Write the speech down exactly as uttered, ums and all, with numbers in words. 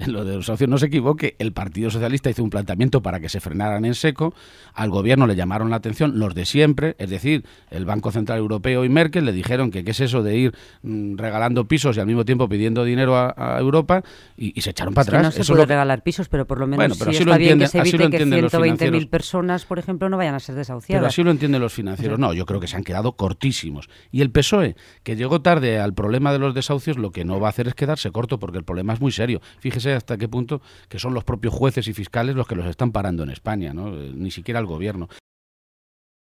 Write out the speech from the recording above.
en lo de los desahucios no se equivoque, el Partido Socialista hizo un planteamiento para que se frenaran en seco, al gobierno le llamaron la atención los de siempre, es decir, el Banco Central Europeo y Merkel le dijeron que qué es eso de ir mmm, regalando pisos y al mismo tiempo pidiendo dinero a, a Europa y, y se echaron para es que atrás. no se eso puede lo... regalar pisos, pero por lo menos bueno, pero sí así está lo bien entienden, que se así lo evite que entienden los ciento veinte mil financieros. personas, por ejemplo, no vayan a ser desahuciadas. Pero así lo entienden los financieros. No, yo creo que se han quedado cortísimos. Y el P S O E, que llegó tarde al problema de los desahucios, lo que no va a hacer es quedarse corto, porque el problema es muy serio. Fíjese hasta qué punto que son los propios jueces y fiscales los que los están parando en España, ¿no? Ni siquiera el gobierno.